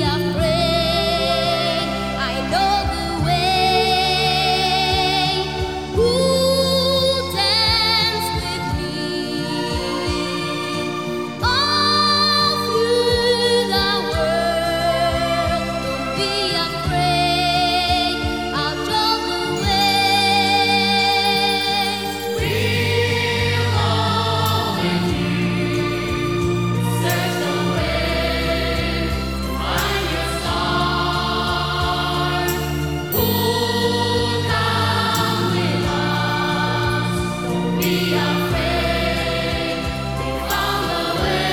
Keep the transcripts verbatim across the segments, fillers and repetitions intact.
afraid. I know the way. Who'll dance with me all through the world? Don't be afraid. I'll show the way. We'll all with you search the way to find your star. Who'll come with us? Don't be afraid. We found the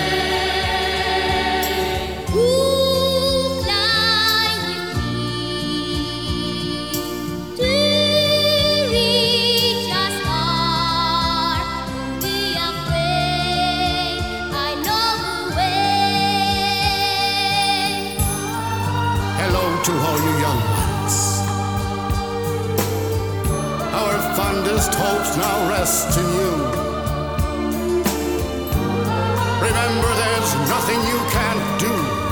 way. Who'll fly with me to reach a star? Don't be afraid. I know the way. Hello to all you young ones. Our fondest hopes now rest in you. Remember, there's nothing you can't do.